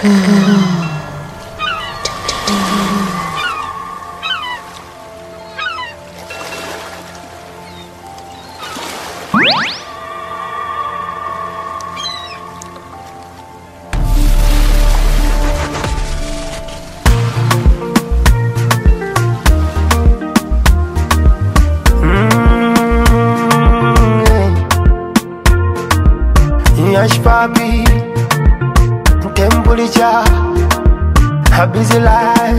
Yash papi, temperature, a busy life.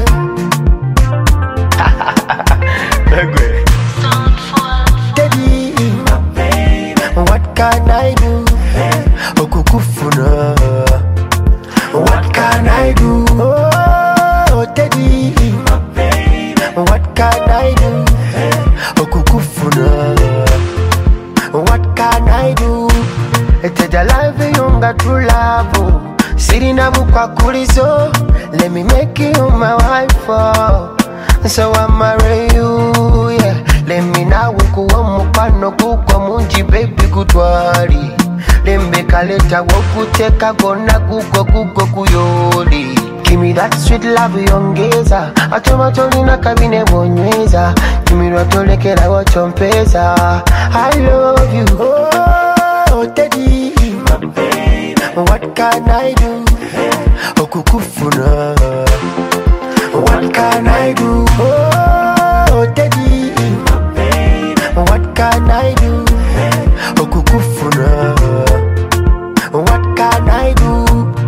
Daddy, what can I do? Okukufuna. What can I do? Oh, Daddy, what can I do? Okukufuna. What can I do? It's a life younger true love. Sitting up kwa kulizo. Let me make you my wife. So I marry you, yeah. Let me now kuwa mupano kukwa munji baby kutwali. Lembe kaleta wakuteka gona kuko kuyoli. Give me that sweet love yongeza. Atomatoli na kabine bonyweza. Give me ratolekela wachompeza. I love you, oh Daddy, my baby. What can I do? Okukufuna. What can I do? Oh Daddy, my baby. What can I do? Okukufuna. What can I do?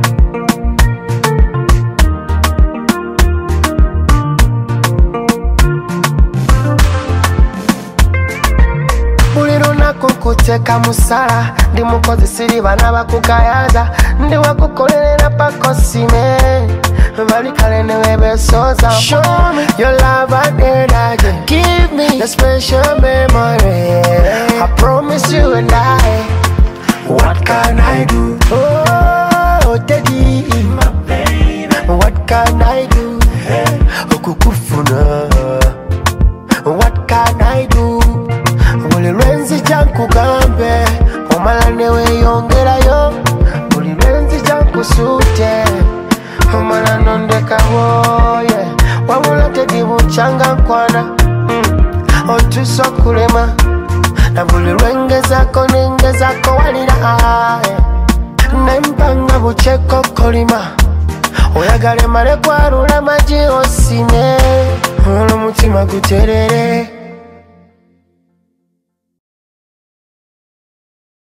Kukuteka musala ndi mukozi siri bana bakukayaza ndi wakukolera pakosime bali kale newe besoza. Show me your love and energy. Give me a special memory. I promise you and I. What can I do? Oh Daddy, my baby. What can I do? Okukufuna. What can I do? Buli lwenzi jankugambe omala newe yongerayo. Buli lwenzi jankusute omala nondekawo, yeah. Wabula Teddy buchanga nkwana, otuso kulema. Na buli lwengezako nengezako walira, yeah. Nempanga bucheko kolima oyagale male kwarula maji osine. Olo mutima guterere.